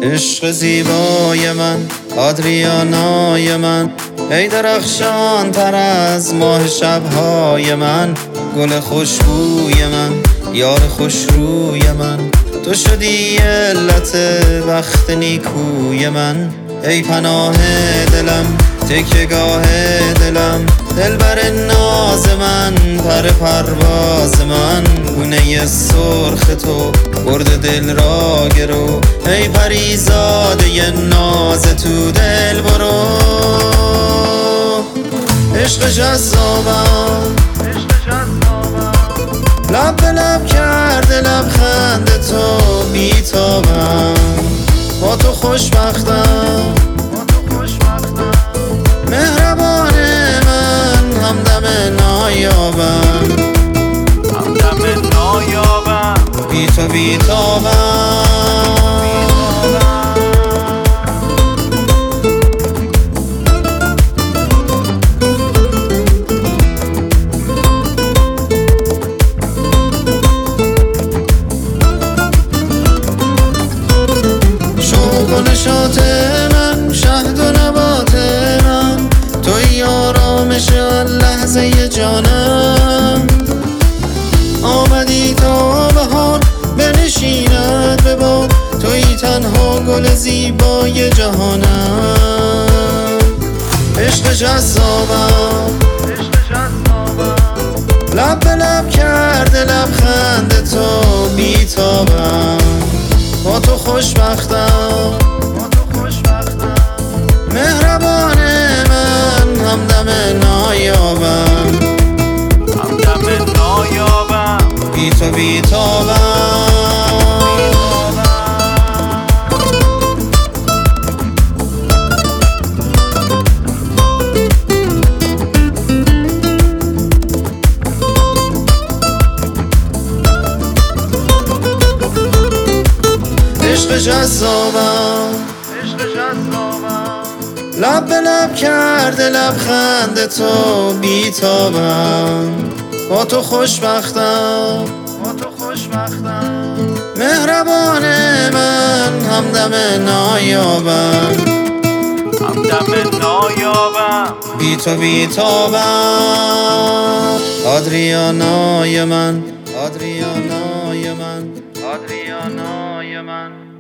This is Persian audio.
عشق زیبای من، آدریانای من، ای درخشان تر از ماه شبهای من، گل خوشبوی من، یار خوشروی من، تو شدی علت بخت نیکوی من. ای پناه دلم، تکیه‌گاه دلم، دلبر ناز من، پر پرواز من، گونه سرخ تو برد دل را گرو، ای پریزاده ناز تو دل برو. عشق جذابم، لب به لب کرده لبخند تو بیتابم، با تو خوشبختم، مهربان من، همدم نایابم، بی تو بیتابم. شوق و نشاط من، شهد و نبات من، توی آرامش لحظه جانم. آمدی تا بهار بنشیند به باد، توی تنها گل زیبای جهانم. عشق جذابم، لب به لب کرده لبخند تو بیتابم، با تو خوشبختم، مهربان من، همدم نایابم، بی تو بیتابم. عشق جذابم، لب به لب کرده لبخند تو بیتابم، با تو خوشبختم، مهربان من، همدم نایابم، بی تو بیتابم. آدریانای من، آدریانای من، آدریانای من.